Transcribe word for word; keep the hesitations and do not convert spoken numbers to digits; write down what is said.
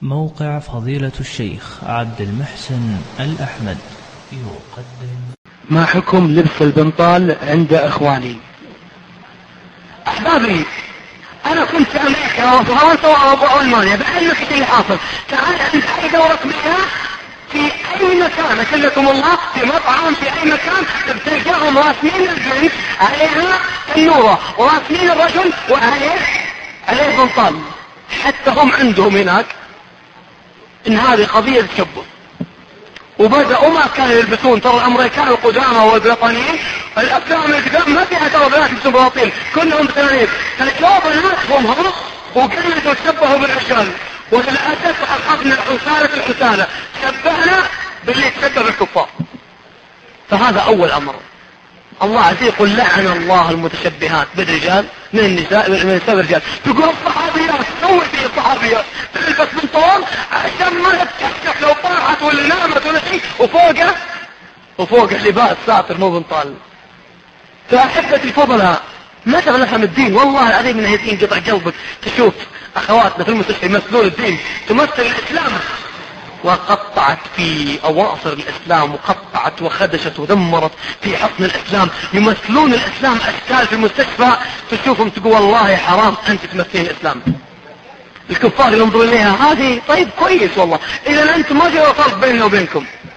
موقع فضيلة الشيخ عبد المحسن الأحمد يقدم. ما حكم لبس البنطال عند إخواني؟ أحبابي، أنا كنت في أمريكا وفرنسا وألمانيا، بعلمك اللي حاصل. تعال عند أي دورة مياه في أي مكان، أكلكم الله، في مطعم في أي مكان بتلقاهم راسمين البنت عليها النورة وراسمين الرجل وعليه عليه بنطال. حتى هم عندهم هناك إن هذه قضية تشبه، وبدأوا ما كانوا يلبسون. ترى الأمريكان القدامى والبريطانيين الأفلام القدام ما فيها ترى بنات يلبسون بناطيل، كلهم بتنانير. فجوا بناتهم هم وقالوا تشبهوا بالرجال، وللأسف أخذنا حسالة الحسالة، شبهنا باللي تشبه بالكفار. فهذا أول أمر. الله عز وجل لعن الله المتشبهات بالرجال من النساء من النساء بالرجال. تقول الصحابيات تسوي في الصحابيات تلبس بنطلون عشان ما تتكشف لو طاحت ولا نامت ولا شيء، وفوقه وفوقه لباس ساتر مو بنطال. فأحبتي الفضلاء، ما تبغى نفهم الدين والله العظيم من هيتين قطع قلبك تشوف أخواتنا في المستشفى يمثلون الدين، تمثل الإسلام، وقطعت في أواصر الإسلام وقطعت وخدشت ودمرت في حصن الإسلام، يمثلون الإسلام أشكال في المستشفى تشوفهم تقول والله حرام أنت تمثلين الإسلام. الكفار ينظرون إليها هذه طيب كويس والله، إذا أنتم ما جاء فرق بيننا وبينكم،